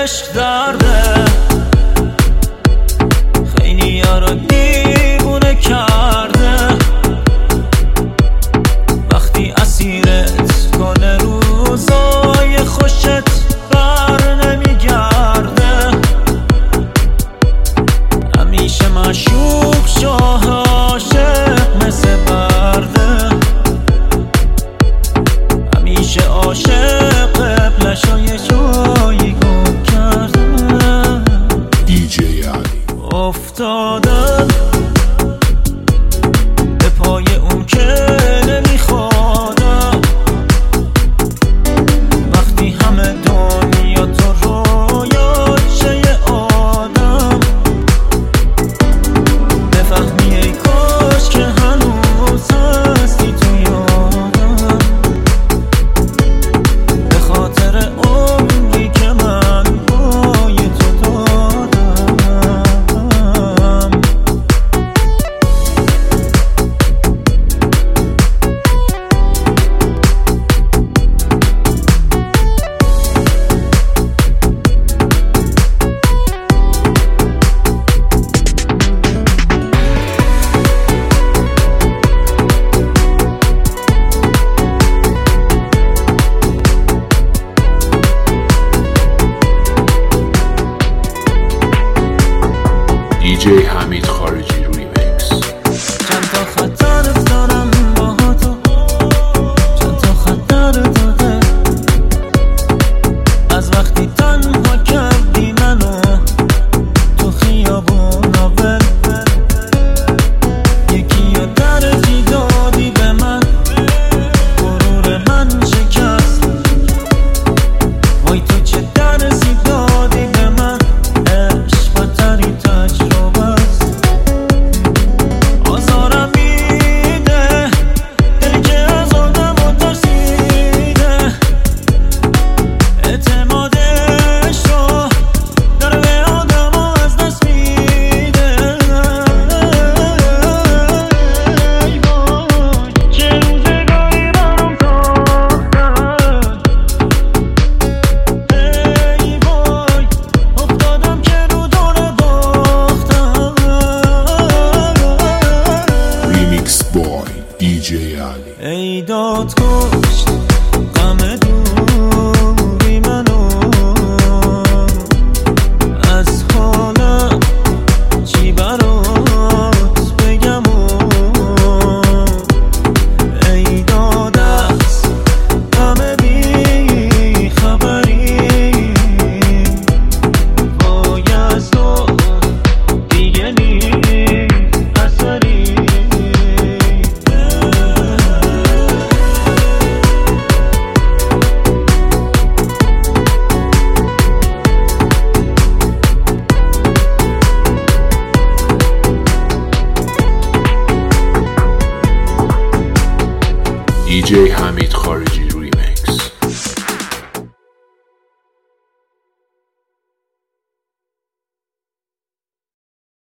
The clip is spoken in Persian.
عشق درده، خیلی یارو دیوونه کرده. وقتی اسیرت کنه روزای خوشت بر نمیگرده، همیشه معشوق شاه عاشق مثل برده، همیشه عاشق قبلشای جایی گم کرده. دیجی علی افتادم به پای اون که نمیخوادم، وقتی همه دنیا تو رویاشه آدم، بفهمی ای کاش که هنوز هستی تو یادم، به خاطر عمری که من پای تو دادم. دیجی حمید خارجی ریمیکس. چند تا خطر دارم با تو، چند تا خطر داده، از وقتی تنها کردی منو تو خیابون ول، یکی یا درجی دادی به من، غرور من شکست. وای تو چه درسی دادی به من، عشق بدترین تجربه است. آزارم میده دلی که از آدمو ترسیده، اعتمادش رو داره به آدمو از دست میده. ای وای چه روزگاری برام ساختن، ای وای افتادم که رو دور باختم. ریمیکس بای دیجی علی. ای داد کشت غم دوری منو، از حالم چی برات بگم ای داد از غم بی خبری، وای از تو دیگه نیست اثری. دیجی حمید خارجی